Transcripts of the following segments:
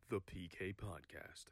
The PK Podcast.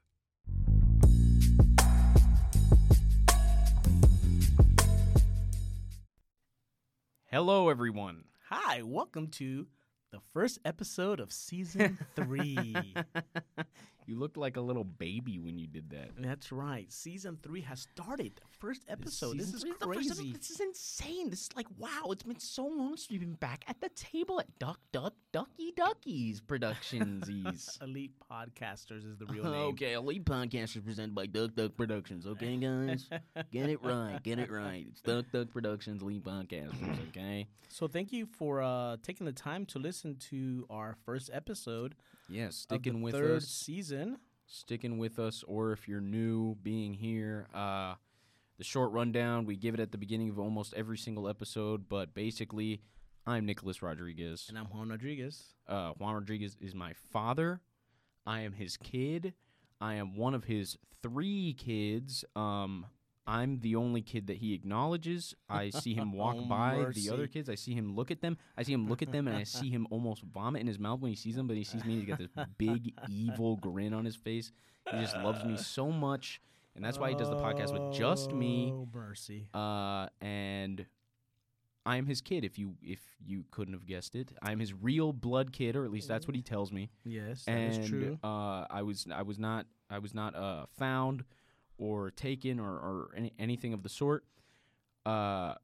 Hello, everyone. Hi, welcome to the first episode of season 3. You looked like a little baby when you did that. That's right. Season 3 has started. First episode. This Season is three the first crazy. episode. This is insane. This is like, wow, it's been so long since we've been back at the table at Ducky Duckies Productionsies. Elite Podcasters is the real name. Okay, Elite Podcast is presented by Duck Productions, okay, guys? Get it right. It's Duck Productions, Elite Podcasters, okay? So thank you for taking the time to listen to our first episode Yes, of sticking the with third us. season. Sticking with us, or if you're new, being here. The short rundown, we give it at the beginning of almost every single episode, but basically, I'm Nicholas Rodriguez. And I'm Juan Rodriguez. Juan Rodriguez is my father. I am his kid. I am one of his 3 kids. I'm the only kid that he acknowledges. I see him walk Oh, by mercy. the other kids. I see him look at them. And I see him almost vomit in his mouth when he sees them. But he sees me, and he's got this big, evil grin on his face. He just loves me so much. And that's why he does the podcast with just me. Oh, mercy. And I am his kid, if you couldn't have guessed it. I'm his real blood kid, or at least that's what he tells me. Yes, that is true. I was not found or taken or anything of the sort. But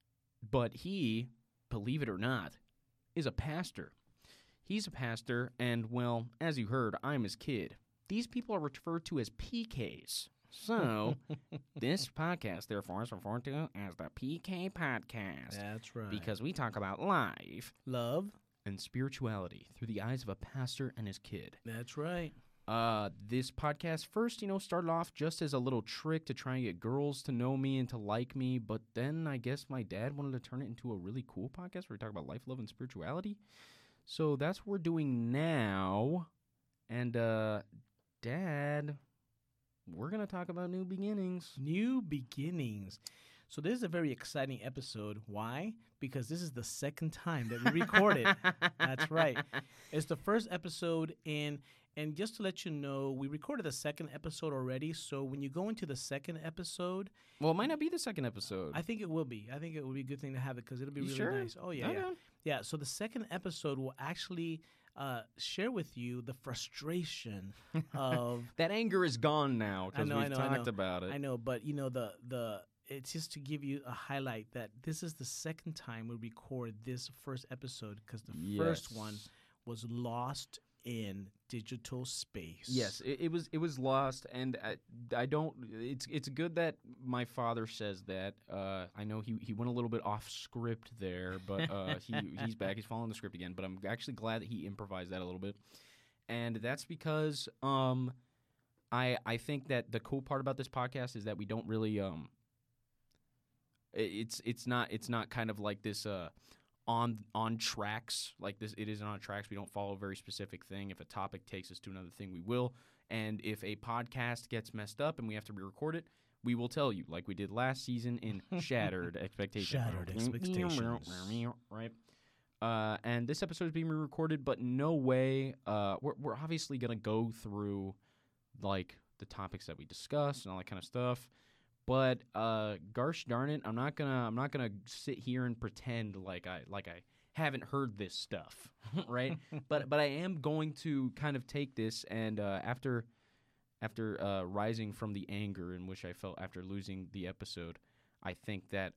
he, believe it or not, is a pastor. He's a pastor, and well, as you heard, I'm his kid. These people are referred to as PKs. So, this podcast, therefore, is referred to as the PK Podcast. That's right. Because we talk about life love. and spirituality through the eyes of a pastor and his kid. That's right. This podcast first, started off just as a little trick to try and get girls to know me and to like me, but then I guess my dad wanted to turn it into a really cool podcast where we talk about life, love, and spirituality. So that's what we're doing now. And, Dad, we're going to talk about new beginnings. New beginnings. So this is a very exciting episode. Why? Because this is the second time that we recorded. That's right. It's the first episode and just to let you know, we recorded the second episode already. So when you go into the second episode, Well, it might not be the second episode. I think it will be. I think it will be a good thing to have it because it'll be You really sure? nice. Oh yeah, Okay. yeah, yeah. So the second episode will actually share with you the frustration of. That anger is gone now because I we've know. talked about it. I know, but the it's just to give you a highlight that this is the second time we record this first episode because the first one was lost in digital space. Yes, it was lost, and I don't. It's good that my father says that. I know he went a little bit off script there, but he's back. He's following the script again. But I'm actually glad that he improvised that a little bit, and that's because I think that the cool part about this podcast is that we don't really It's not kind of like this on tracks like this. It isn't on tracks. We don't follow a very specific thing. If a topic takes us to another thing, we will. And if a podcast gets messed up and we have to re-record it, we will tell you, like we did last season in Shattered Expectations. Shattered Expectations. Right. And this episode is being re-recorded, but no way. We're obviously gonna go through like the topics that we discussed and all that kind of stuff. But gosh darn it, I'm not gonna sit here and pretend like I haven't heard this stuff, right? but I am going to kind of take this and after rising from the anger in which I felt after losing the episode, I think that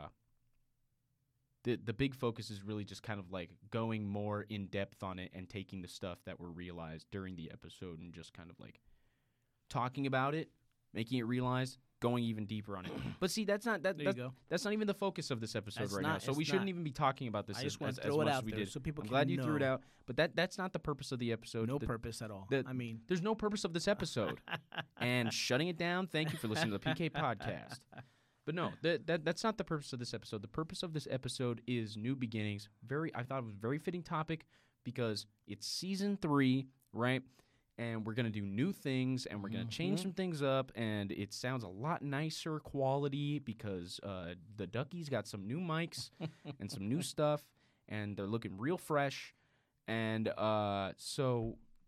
the big focus is really just kind of like going more in depth on it and taking the stuff that were realized during the episode and just kind of like talking about it, making it realized, going even deeper on it. But see, that's not that's not even the focus of this episode That's right not- now. So it's we shouldn't not. even be talking about this I as just want to as throw it much out as we there did. so people I'm can glad you threw it know. out, but that's not the purpose of the episode. No purpose at all. the- I mean, There's no purpose of this episode. And shutting it down, thank you for listening to the PK Podcast. But no, that's not the purpose of this episode. The purpose of this episode is new beginnings. I thought it was a very fitting topic because it's season 3, right? And we're going to do new things, and we're going to change some things up, and it sounds a lot nicer quality because the Duckies got some new mics and some new stuff, and they're looking real fresh. And so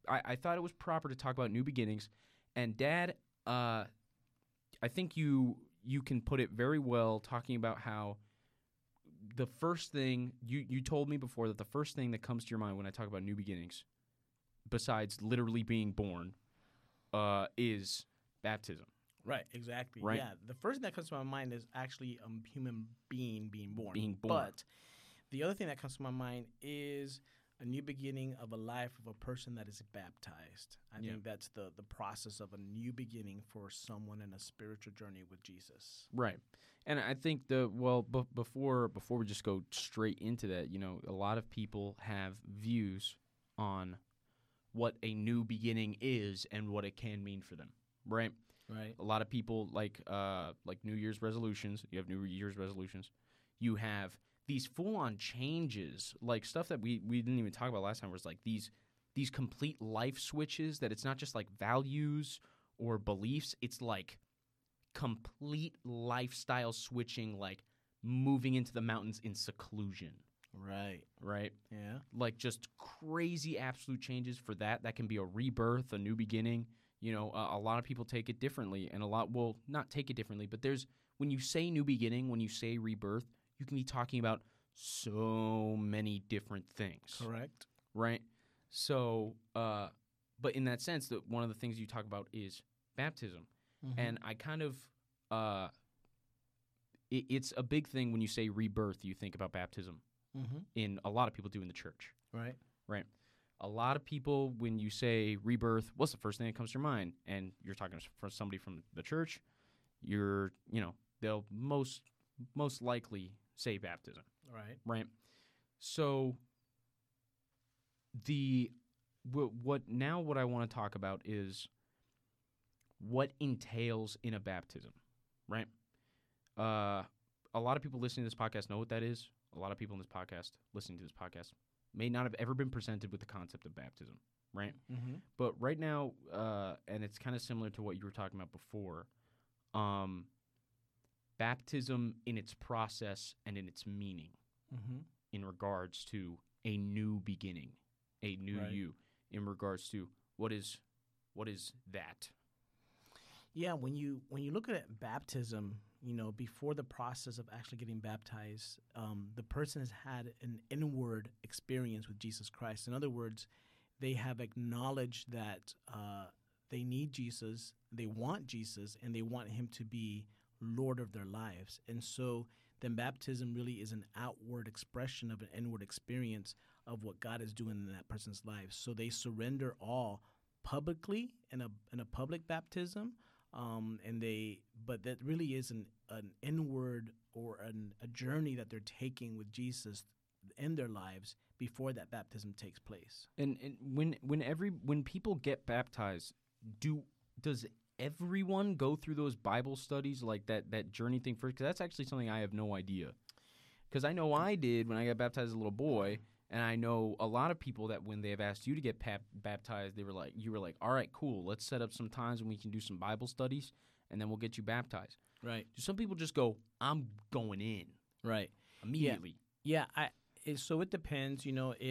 I thought it was proper to talk about new beginnings. And Dad, I think you can put it very well talking about how the first thing you told me before that the first thing that comes to your mind when I talk about new beginnings, besides literally being born, is baptism. Right, exactly. Right? Yeah, the first thing that comes to my mind is actually a human being being born. Being born. But the other thing that comes to my mind is a new beginning of a life of a person that is baptized. I think that's the process of a new beginning for someone in a spiritual journey with Jesus. Right. And I think before we just go straight into that, a lot of people have views on what a new beginning is and what it can mean for them, right? Right. A lot of people like New Year's resolutions. You have New Year's resolutions. You have these full-on changes, like stuff that we didn't even talk about last time, was like these complete life switches that it's not just like values or beliefs. It's like complete lifestyle switching, like moving into the mountains in seclusion. Right. Right? Yeah. Like just crazy absolute changes for that. That can be a rebirth, a new beginning. A lot of people take it differently, and not take it differently, but when you say new beginning, when you say rebirth, you can be talking about so many different things. Correct. Right? So, but in that sense, that one of the things you talk about is baptism. Mm-hmm. And I kind of, it's a big thing when you say rebirth, you think about baptism. Mm-hmm. In a lot of people do in the church. Right. Right. A lot of people, when you say rebirth, what's the first thing that comes to your mind? And you're talking for somebody from the church, they'll most likely say baptism. Right. Right. So what I want to talk about is what entails in a baptism, right? A lot of people listening to this podcast know what that is. A lot of people in this podcast, listening to this podcast, may not have ever been presented with the concept of baptism, right? Mm-hmm. But right now, and it's kind of similar to what you were talking about before, baptism in its process and in its meaning in regards to a new beginning, a new you, in regards to what is that? Yeah, when you look at baptism, before the process of actually getting baptized, the person has had an inward experience with Jesus Christ. In other words, they have acknowledged that they need Jesus, they want Jesus, and they want him to be Lord of their lives. And so then baptism really is an outward expression of an inward experience of what God is doing in that person's life. So they surrender all publicly in a public baptism. But that really is an inward or a journey that they're taking with Jesus in their lives before that baptism takes place. And when people get baptized, does everyone go through those Bible studies, like that journey thing first? Because that's actually something I have no idea. Because I know I did when I got baptized as a little boy. And I know a lot of people that when they have asked you to get baptized, you were like, all right, cool, let's set up some times when we can do some Bible studies, and then we'll get you baptized. Right. Do some people just go, I'm going in? Right. Immediately. Yeah. So it depends,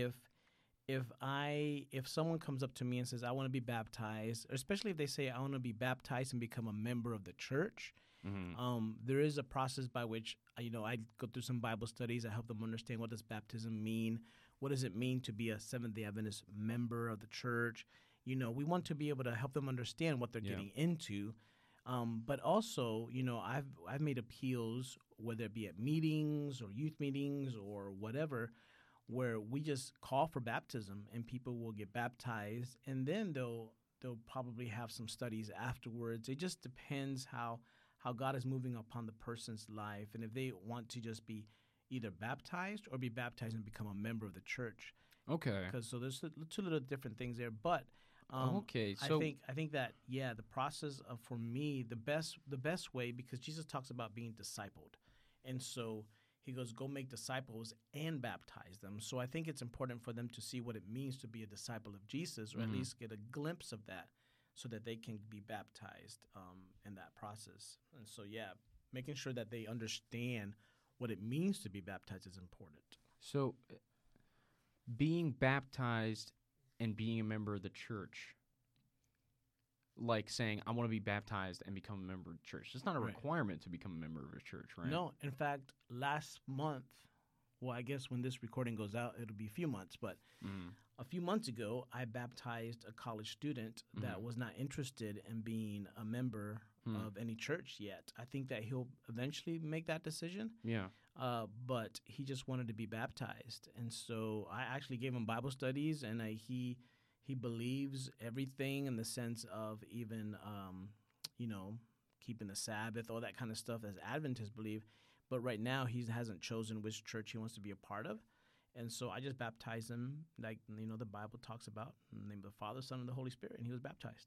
if someone comes up to me and says, I want to be baptized, especially if they say, I want to be baptized and become a member of the church, there is a process by which, I go through some Bible studies. I help them understand, what does baptism mean? What does it mean to be a Seventh-day Adventist member of the church? We want to be able to help them understand what they're getting into. But also, I've made appeals, whether it be at meetings or youth meetings or whatever, where we just call for baptism and people will get baptized, and then they'll probably have some studies afterwards. It just depends how God is moving upon the person's life, and if they want to just be either baptized or be baptized and become a member of the church. Okay. So there's two little different things there, but okay. So I think that the process of, for me, the best way, because Jesus talks about being discipled, and so he goes, go make disciples and baptize them. So I think it's important for them to see what it means to be a disciple of Jesus, or at least get a glimpse of that, so that they can be baptized in that process. And so, making sure that they understand what it means to be baptized is important. So being baptized and being a member of the church, like saying, I want to be baptized and become a member of the church. It's not a Right. requirement to become a member of a church, right? No, in fact, last month, well, I guess when this recording goes out, it'll be a few months, but Mm. a few months ago, I baptized a college student that Mhm. was not interested in being a member of any church yet. I think that he'll eventually make that decision, Yeah. but he just wanted to be baptized. And so I actually gave him Bible studies, and he believes everything in the sense of even, keeping the Sabbath, all that kind of stuff as Adventists believe. But right now, he hasn't chosen which church he wants to be a part of. And so I just baptized him, like, the Bible talks about, in the name of the Father, Son, and the Holy Spirit, and he was baptized.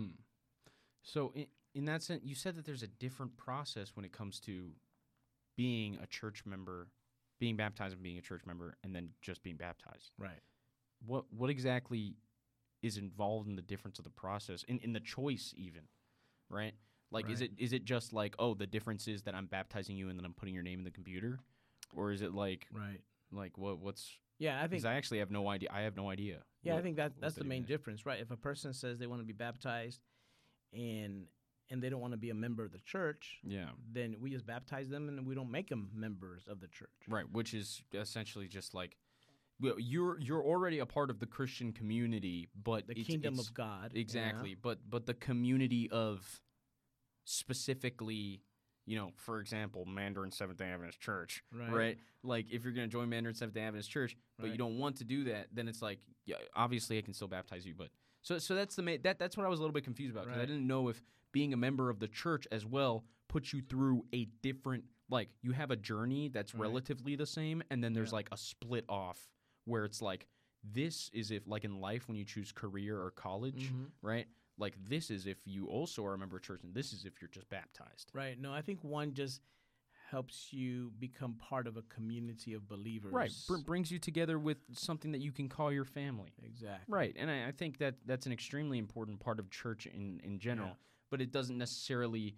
So in that sense, you said that there's a different process when it comes to being a church member, being baptized and being a church member, and then just being baptized. Right. What exactly is involved in the difference of the process, in the choice even, right? Like, is Right. it just like, oh, the difference is that I'm baptizing you and then I'm putting your name in the computer? Or is it like Right. what's Yeah, I think because I actually have no idea. I have no idea. Yeah, I what- think what that's the that main even is. difference, right? If a person says they want to be baptized and they don't want to be a member of the church, Yeah. then we just baptize them and we don't make them members of the church. Right, which is essentially just like, well, you're already a part of the Christian community, but The it's, kingdom it's- of God. exactly. But the community of specifically, for example, Mandarin Seventh-day Adventist Church, Right. Like if you're going to join Mandarin Seventh-day Adventist Church, but you Right. don't want to do that, then it's like, yeah, obviously I can still baptize you, but so that's that's what I was a little bit confused about because I Right. didn't know if being a member of the church as well puts you through a different, like, you have a journey that's Right. relatively the same, and then there's Yeah. like a split off where it's like, this is if, like in life when you choose career or college, Mhm. right? Like, this is if you also are a member of church, and this is if you're just baptized. Right. No, I think one just helps you become part of a community of believers. Right. Brings you together with something that you can call your family. Exactly. Right. And I think that that's an extremely important part of church in general, Yeah. but it doesn't necessarily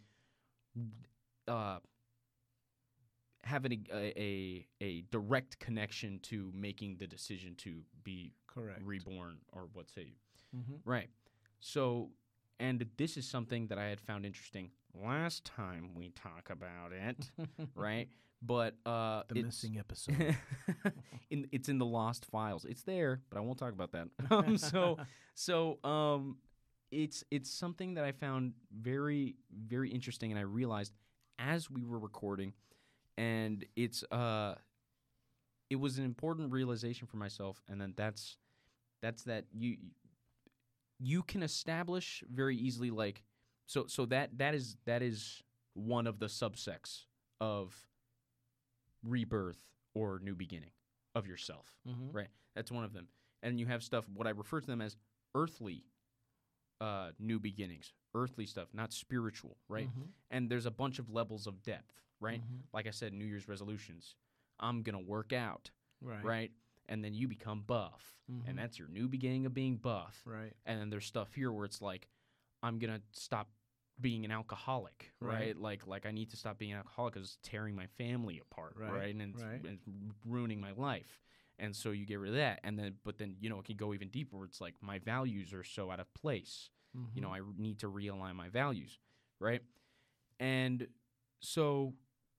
have a direct connection to making the decision to be Correct. reborn or what say you. Mm-hmm. Right. So, and this is something that I had found interesting last time we talk about it, right? But The it's missing episode. it's in the lost files. It's there, but I won't talk about that. It's something that I found very, very interesting, and I realized as we were recording, and it was an important realization for myself, and then that's that you can establish very easily, like, so that is one of the subsects of rebirth or new beginning of yourself. Mm-hmm. Right. That's one of them. And you have stuff, what I refer to them as earthly new beginnings, earthly stuff, not spiritual, right? Mm-hmm. And there's a bunch of levels of depth, right? Mhm. Like I said, New Year's resolutions. I'm going to work out, Right. right? And then you become buff. Mhm. And that's your new beginning of being buff. Right. And then there's stuff here where it's like, I'm going to stop being an alcoholic, right? Like I need to stop being an alcoholic because it's tearing my family apart, Right, right? And right. it's ruining my life. And so you get rid of that. And then, but then, it can go even deeper where it's like my values are so out of place. Mm-hmm. I need to realign my values, right? And so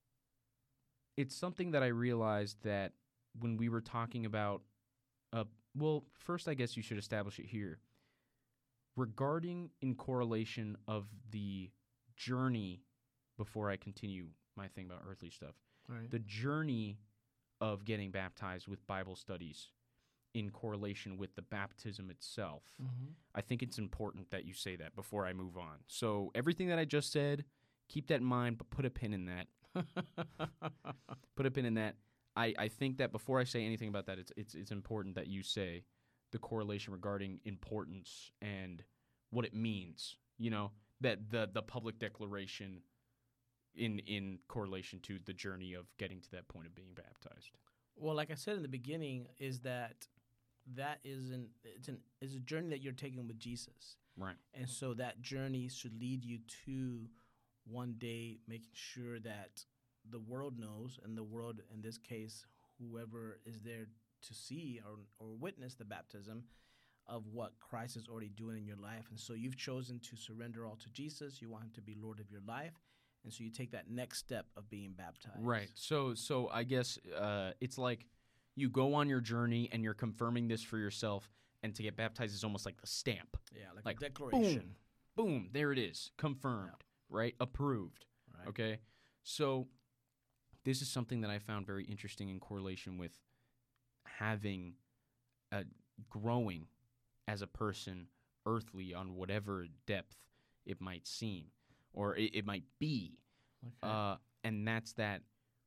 it's something that I realized that when we were talking about, well, first I guess you should establish it here. Regarding in correlation of the journey, before I continue my thing about earthly stuff, Right. the journey of getting baptized with Bible studies in correlation with the baptism itself, Mm-hmm. I think it's important that you say that before I move on. So everything that I just said, keep that in mind, but put a pin in that. Put a pin in that. I think that before I say anything about that, it's important that you say the correlation regarding importance and what it means. That the public declaration in correlation to the journey of getting to that point of being baptized. Well, like I said in the beginning, is that is a journey that you're taking with Jesus, Right. and so that journey should lead you to one day making sure that the world knows, and the world, in this case, whoever is there to see or witness the baptism, of what Christ is already doing in your life. And so you've chosen to surrender all to Jesus. You want him to be Lord of your life. And so you take that next step of being baptized. Right. So I guess it's like you go on your journey and you're confirming this for yourself, and to get baptized is almost like the stamp. Yeah, Like, a declaration. Boom, there it is. Confirmed, right? Approved. Right. Okay? So this is something that I found very interesting in correlation with having growing as a person earthly on whatever depth it might seem or it might be. Okay. And that's that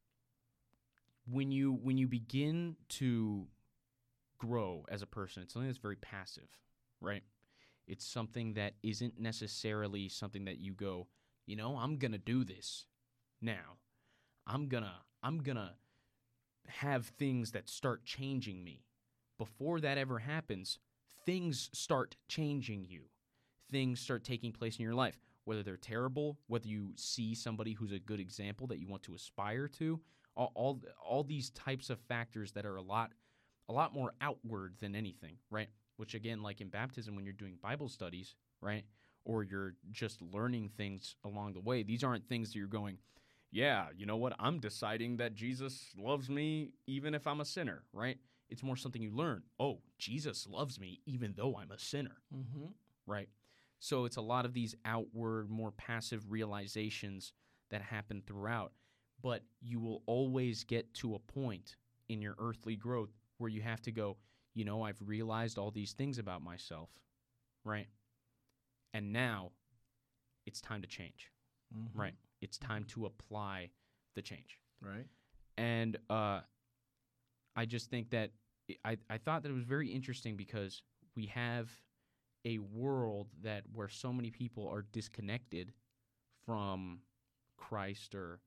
when you begin to grow as a person, it's something that's very passive, right? It's something that isn't necessarily something that you go, I'm going to do this now. I'm going to have things that start changing me. Before that ever happens, things start changing you. Things start taking place in your life, whether they're terrible, whether you see somebody who's a good example that you want to aspire to, all these types of factors that are a lot more outward than anything, right? Which again, like in baptism, when you're doing Bible studies, right, or you're just learning things along the way, these aren't things that you're going, yeah, you know what, I'm deciding that Jesus loves me even if I'm a sinner, right? It's more something you learn. Oh, Jesus loves me even though I'm a sinner, Mm-hmm. right? So it's a lot of these outward, more passive realizations that happen throughout. But you will always get to a point in your earthly growth where you have to go, I've realized all these things about myself, right? And now it's time to change, Mm-hmm. right? It's time to apply the change. Right. And I just think that I thought that it was very interesting because we have a world where so many people are disconnected from Christ or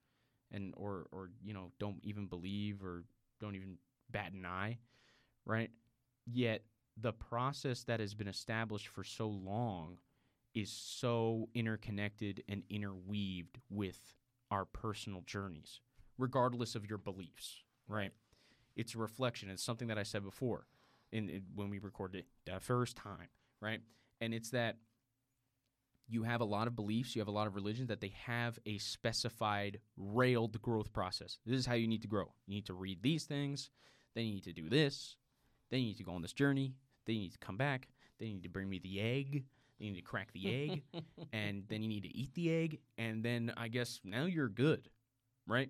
don't even believe or don't even bat an eye, right? Yet the process that has been established for so long is so interconnected and interweaved with our personal journeys, regardless of your beliefs, right? It's a reflection. It's something that I said before when we recorded it the first time, right? And it's that you have a lot of beliefs, you have a lot of religions that they have a specified railed growth process. This is how you need to grow. You need to read these things, then you need to do this, then you need to go on this journey, then you need to come back, then you need to bring me the egg, then you need to crack the egg, and then you need to eat the egg, and then I guess now you're good, right?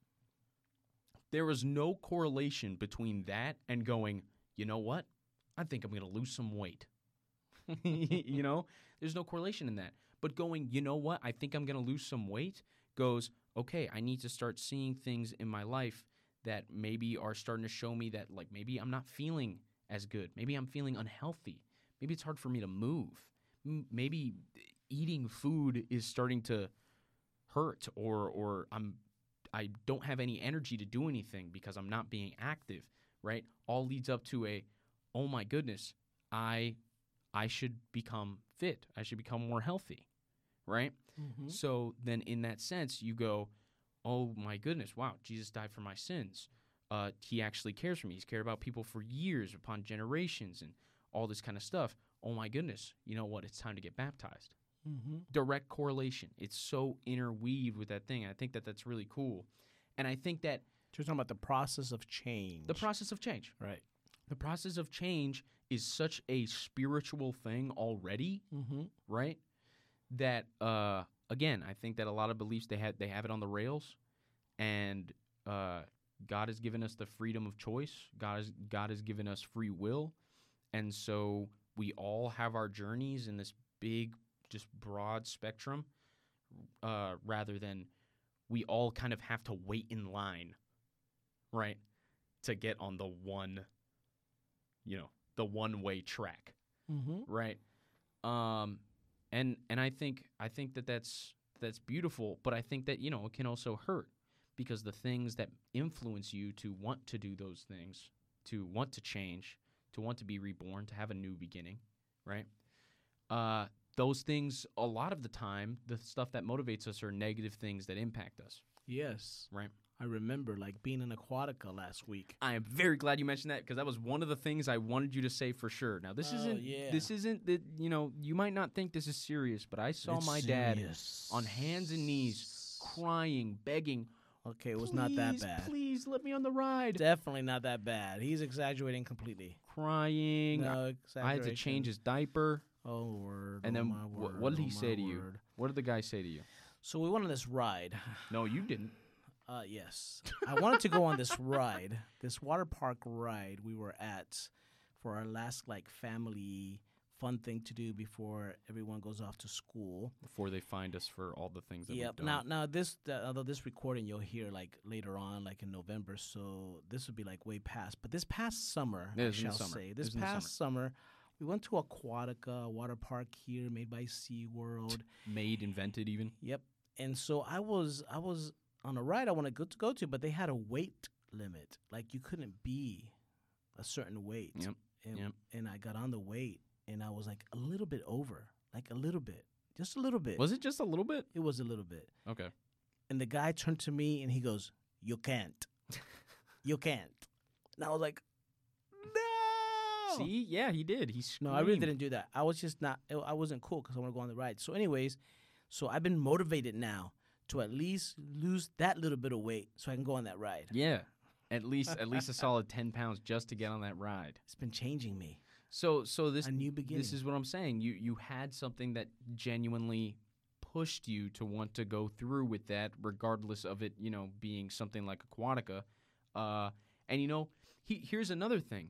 There is no correlation between that and going, you know what? I think I'm going to lose some weight. There's no correlation in that. But going, you know what? I think I'm going to lose some weight goes, okay, I need to start seeing things in my life that maybe are starting to show me that, like, maybe I'm not feeling as good. Maybe I'm feeling unhealthy. Maybe it's hard for me to move. Maybe eating food is starting to hurt or I don't have any energy to do anything because I'm not being active, right? All leads up to oh my goodness, I should become fit. I should become more healthy, right? Mm-hmm. So then in that sense, you go, oh my goodness, wow, Jesus died for my sins. He actually cares for me. He's cared about people for years upon generations and all this kind of stuff. Oh my goodness, you know what? It's time to get baptized. Mm-hmm. Direct correlation. It's so interweaved with that thing. I think that that's really cool. And I think that So you're talking about the process of change. the process of change. Right. The process of change is such a spiritual thing already, Mm-hmm. right? That again, I think that a lot of beliefs they have it on the rails, and God has given us the freedom of choice. God has given us free will, and so we all have our journeys in this big, just broad spectrum, rather than we all kind of have to wait in line, right, to get on the one-way track, Mm-hmm. right? And I think that that's beautiful, but I think that it can also hurt because the things that influence you to want to do those things, to want to change, to want to be reborn, to have a new beginning, right? Those things, a lot of the time, the stuff that motivates us are negative things that impact us, Yes. right? I remember like being in Aquatica last week. I am very glad you mentioned that because that was one of the things I wanted you to say for sure. Now this isn't that you might not think this is serious, but I saw my dad on hands and knees crying, begging. Okay, it was not that bad. Please let me on the ride. Definitely not that bad. He's exaggerating completely. Crying. No exaggeration. I had to change his diaper. Oh, word. And then my word. what did he oh, say my to you? word. What did the guy say to you? So we went on this ride. No, you didn't. Yes. I wanted to go on this ride, this water park ride we were at for our last like family fun thing to do before everyone goes off to school. Before they find us for all the things that we've done. Now this although this recording you'll hear like later on, like in November, so this would be like way past. But this past summer, I shall say, this past summer, we went to Aquatica, a water park here made by SeaWorld. Invented even. Yep. And so I was on a ride I wanted to go to, but they had a weight limit. Like you couldn't be a certain weight. Yep. And I got on the weight. And I was like a little bit over, like a little bit, just a little bit. Was it just a little bit? It was a little bit. Okay. And the guy turned to me and he goes, "You can't. You can't." And I was like, "No." See? Yeah, he did. He screamed. No, I really didn't do that. I was just not, I wasn't cool because I want to go on the ride. So anyways, I've been motivated now to at least lose that little bit of weight so I can go on that ride. Yeah. At least a solid 10 pounds just to get on that ride. It's been changing me. So this a new beginning. This is what I'm saying. You had something that genuinely pushed you to want to go through with that, regardless of it, being something like Aquatica. And here's another thing.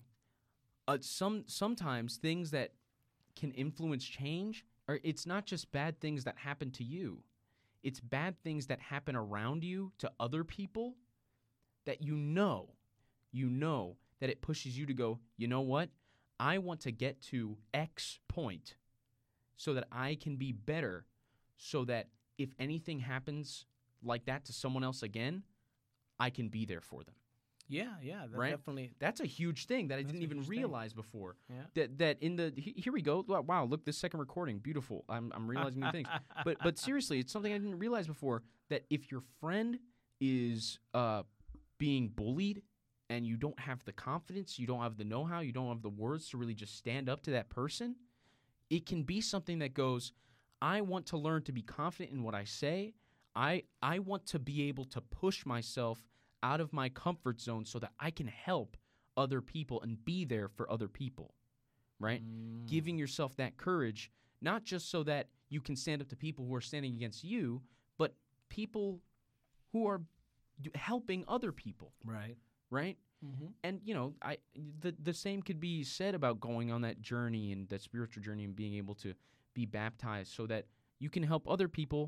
Sometimes things that can influence change it's not just bad things that happen to you. It's bad things that happen around you to other people that you know that it pushes you to go, you know what? I want to get to X point so that I can be better, so that if anything happens like that to someone else again, I can be there for them. Yeah, right? Definitely. That's a huge thing that I didn't even realize before. Yeah. That in the here we go. Wow, look, this second recording, beautiful. I'm realizing new things. But seriously, it's something I didn't realize before, that if your friend is being bullied and you don't have the confidence, you don't have the know-how, you don't have the words to really just stand up to that person, it can be something that goes, I want to learn to be confident in what I say. I want to be able to push myself out of my comfort zone so that I can help other people and be there for other people, right? Giving yourself that courage, not just so that you can stand up to people who are standing against you, but people who are helping other people. Right? Mm-hmm. And, the same could be said about going on that journey and that spiritual journey and being able to be baptized so that you can help other people,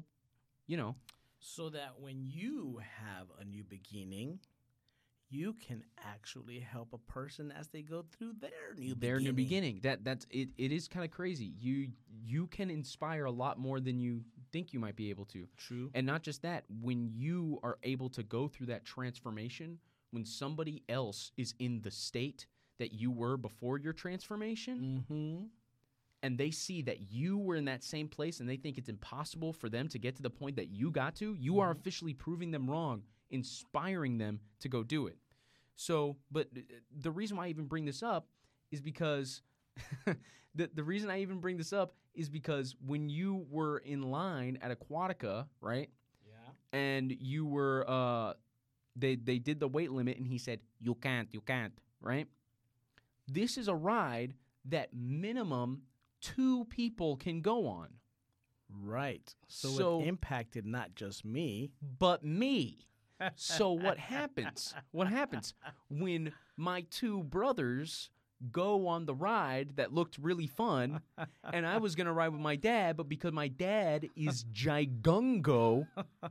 So that when you have a new beginning, you can actually help a person as they go through their new beginning. That's it. It is kind of crazy. You can inspire a lot more than you think you might be able to. True. And not just that, when you are able to go through that transformation, when somebody else is in the state that you were before your transformation, mm-hmm. and they see that you were in that same place and they think it's impossible for them to get to the point that you got to, you are officially proving them wrong, inspiring them to go do it. So, but the reason why I even bring this up is because the reason I even bring this up is because when you were in line at Aquatica, right? Yeah. And you were they did the weight limit and he said, you can't, right? This is a ride that minimum 2 people can go on. Right. So it impacted not just me, but me. So what happens? When my 2 brothers go on the ride that looked really fun, and I was going to ride with my dad, but because my dad is gigungo,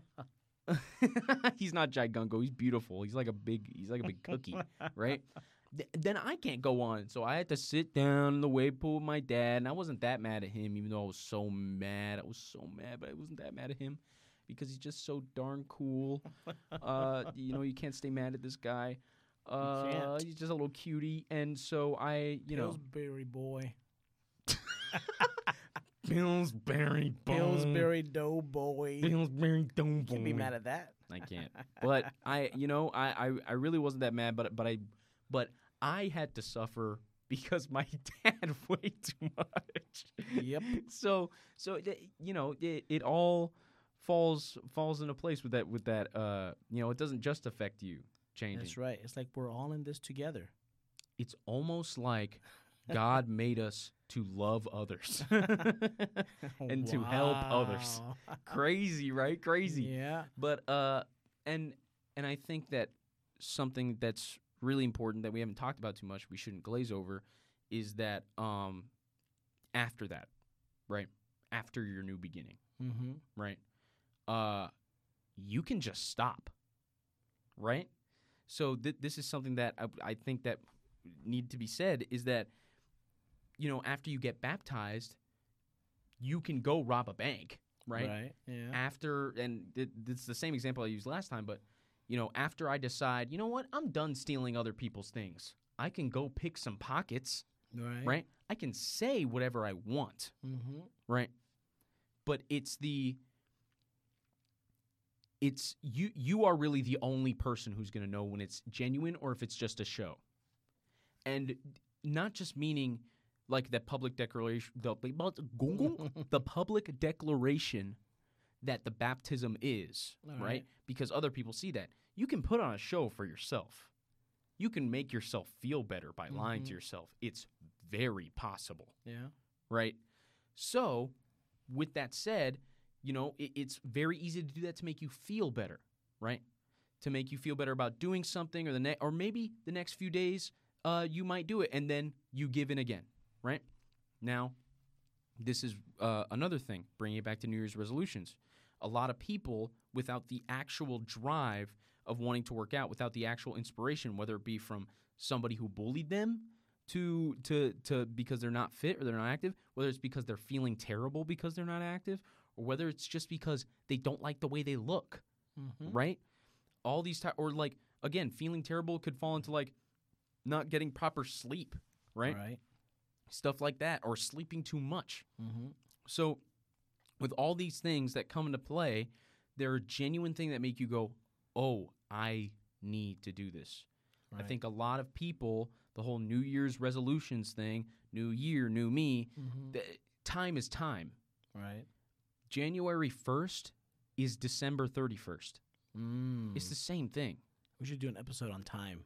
he's not gigungo, he's beautiful. He's like a big cookie, right? Then I can't go on. So I had to sit down in the wave pool with my dad, and I wasn't that mad at him, even though I was so mad. But I wasn't that mad at him because he's just so darn cool. You can't stay mad at this guy. He's just a little cutie. And so Pillsbury boy. Pillsbury boy. Pillsbury Doughboy. Pillsbury Doughboy. Can't be mad at that. I can't. But I really wasn't that mad. But I had to suffer because my dad way too much. Yep. So it all falls into place with that. It doesn't just affect you changing. That's right. It's like we're all in this together. It's almost like God made us to love others and to help others. Wow. Crazy, right? Crazy. Yeah. But and I think that something that's really important that we haven't talked about too much, we shouldn't glaze over, is that after that, right? After your new beginning, Mm-hmm. right? You can just stop, right? So this is something that I think that need to be said, is that after you get baptized, you can go rob a bank, right? Right. Yeah. After, and it's the same example I used last time, but after I decide, you know what, I'm done stealing other people's things, I can go pick some pockets, Right. right? I can say whatever I want, Mm-hmm. right? But you are really the only person who's going to know when it's genuine or if it's just a show. And not just meaning like that public declaration, the public declaration that the baptism is, All right? right. Because other people see that. You can put on a show for yourself. You can make yourself feel better by lying to yourself. It's very possible, Yeah. right? So, with that said, it's very easy to do that to make you feel better, right? To make you feel better about doing something, or maybe the next few days you might do it, and then you give in again, right? Now, this is another thing, bringing it back to New Year's resolutions. A lot of people, without the actual drive of wanting to work out, without the actual inspiration, whether it be from somebody who bullied them to because they're not fit or they're not active, whether it's because they're feeling terrible because they're not active, or whether it's just because they don't like the way they look, Mm-hmm. right? All these or like, again, feeling terrible could fall into like not getting proper sleep, right? Right. Stuff like that, or sleeping too much. Mm-hmm. So with all these things that come into play, there are genuine things that make you go, oh, I need to do this. Right. I think a lot of people, the whole New Year's resolutions thing, new year, new me, Mm-hmm. time is time. Right. January 1st is December 31st. Mm. It's the same thing. We should do an episode on time.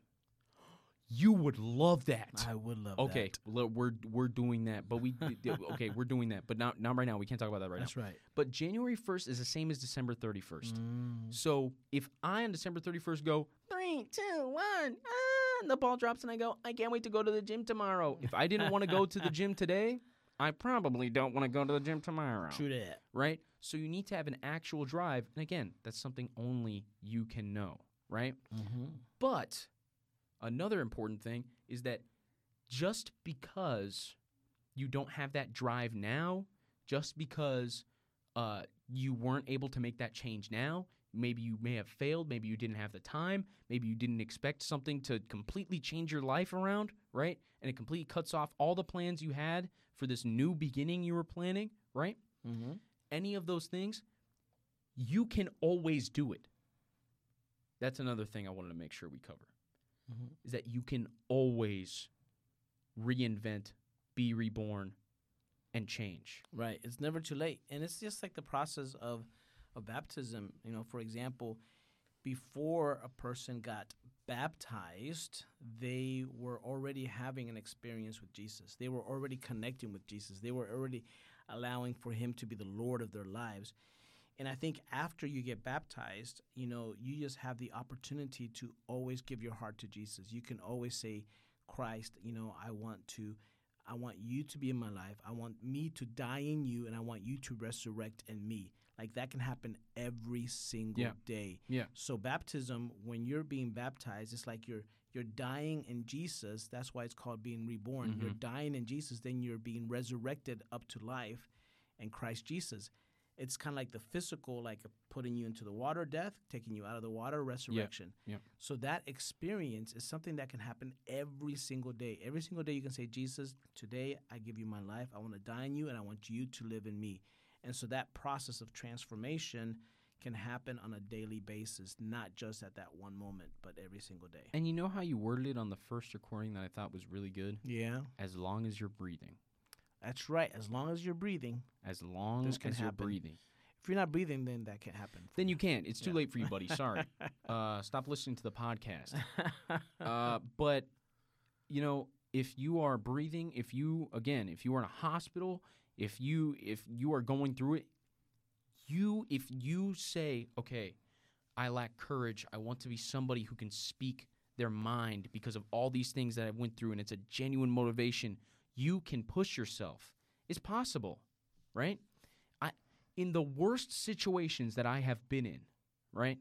You would love that. I would love Okay, that. we're doing that, but we're doing that, but not right now. We can't talk about that right That's now. right. But January 1st is the same as December 31st. Mm. So if I on December 31st go 3, 2, 1, and the ball drops, and I go, I can't wait to go to the gym tomorrow. If I didn't want to go to the gym today, I probably don't want to go to the gym tomorrow. True that. Right? So you need to have an actual drive, and again, that's something only you can know, right? Mm-hmm. But another important thing is that just because you don't have that drive now, just because you weren't able to make that change now, maybe you may have failed, maybe you didn't have the time, maybe you didn't expect something to completely change your life around, right? And it completely cuts off all the plans you had for this new beginning you were planning, right? Mm-hmm. Any of those things, you can always do it. That's another thing I wanted to make sure we cover. Mm-hmm. Is that you can always reinvent, be reborn, and change. Right. It's never too late. And it's just like the process of baptism. For example, before a person got baptized, they were already having an experience with Jesus. They were already connecting with Jesus. They were already allowing for him to be the Lord of their lives. And I think after you get baptized, you just have the opportunity to always give your heart to Jesus. You can always say, Christ, I want you to be in my life. I want me to die in you, and I want you to resurrect in me. Like that can happen every single day. Yeah. So baptism, when you're being baptized, it's like you're dying in Jesus. That's why it's called being reborn. Mhm. You're dying in Jesus, then you're being resurrected up to life in Christ Jesus. It's kind of like the physical, like putting you into the water, death, taking you out of the water, resurrection. Yeah. So that experience is something that can happen every single day. Every single day you can say, Jesus, today I give you my life. I want to die in you, and I want you to live in me. And so that process of transformation can happen on a daily basis, not just at that one moment, but every single day. And you know how you worded it on the first recording that I thought was really good? Yeah, As long as you're breathing. that's right. As long as you're breathing. As long This as can you're happen. breathing. If you're not breathing, then that can't happen. for Then you can't. It's too Yeah. late for you, buddy. Sorry. Stop listening to the podcast. But, you know, if you are breathing, if you are in a hospital, if you are going through it, if you say, okay, I lack courage, I want to be somebody who can speak their mind because of all these things that I went through, and it's a genuine motivation, you can push yourself. It's possible, right? In the worst situations that I have been in, right?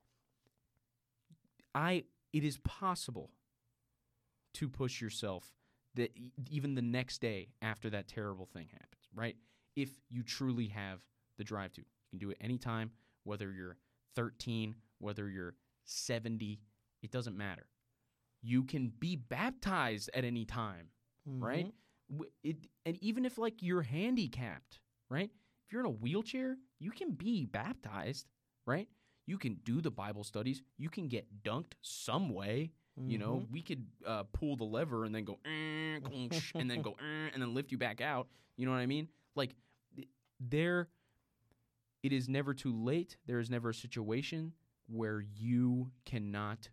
It is possible to push yourself that even the next day after that terrible thing happens, right? If you truly have the drive to. You can do it anytime, whether you're 13, whether you're 70, it doesn't matter. You can be baptized at any time, right? And even if like you're handicapped, right? If you're in a wheelchair, you can be baptized, right? You can do the Bible studies. You can get dunked some way. You know, we could pull the lever and then go, and then go, and then lift you back out. You know what I mean? Like, it is never too late. There is never a situation where you cannot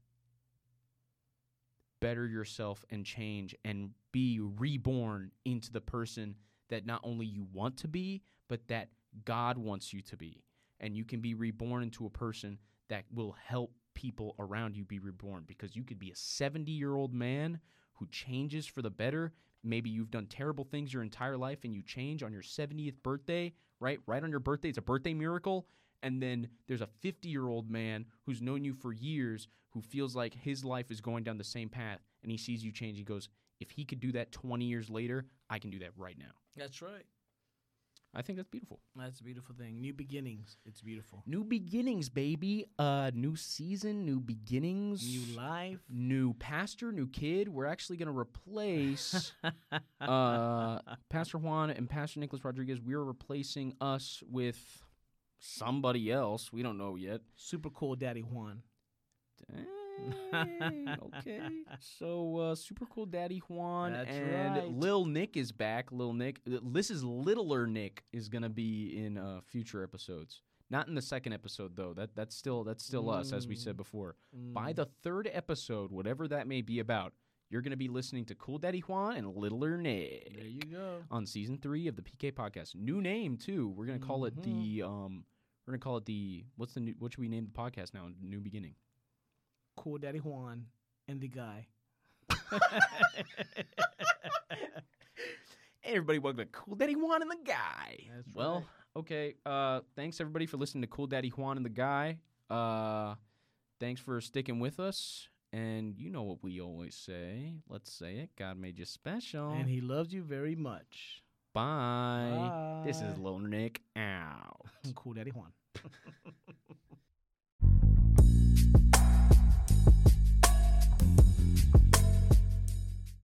better yourself and change and be reborn into the person that not only you want to be, but that God wants you to be. And you can be reborn into a person that will help people around you be reborn, because you could be a 70-year-old man who changes for the better. Maybe you've done terrible things your entire life and you change on your 70th birthday, right? Right on your birthday. It's a birthday miracle. And then there's a 50-year-old man who's known you for years who feels like his life is going down the same path, and he sees you change. He goes, if he could do that 20 years later, I can do that right now. That's right. I think that's beautiful. That's a beautiful thing. New beginnings. It's beautiful. New beginnings, baby. New season, new beginnings. New life. New pastor, new kid. We're actually going to replace Pastor Juan and Pastor Nicholas Rodriguez. We're replacing us with somebody else. We don't know yet. Super cool Daddy Juan. Okay. So, super cool Daddy Juan. That's and right. Lil Nick is back. Lil Nick. This is Littler Nick is going to be in future episodes. Not in the second episode, though. That's still us, as we said before. By the third episode, whatever that may be about, you're going to be listening to Cool Daddy Juan and Littler Nick. There you go. On season 3 of the PK podcast. New name, too. We're going to call it the what should we name the podcast now? New Beginning. Cool Daddy Juan and the guy. Hey, everybody, welcome to Cool Daddy Juan and the Guy. That's well, right. okay. Thanks, everybody, for listening to Cool Daddy Juan and the Guy. Thanks for sticking with us. And you know what we always say. Let's say it. God made you special. And he loves you very much. Bye. Bye. This is Lil Nick out. Cool Daddy Juan.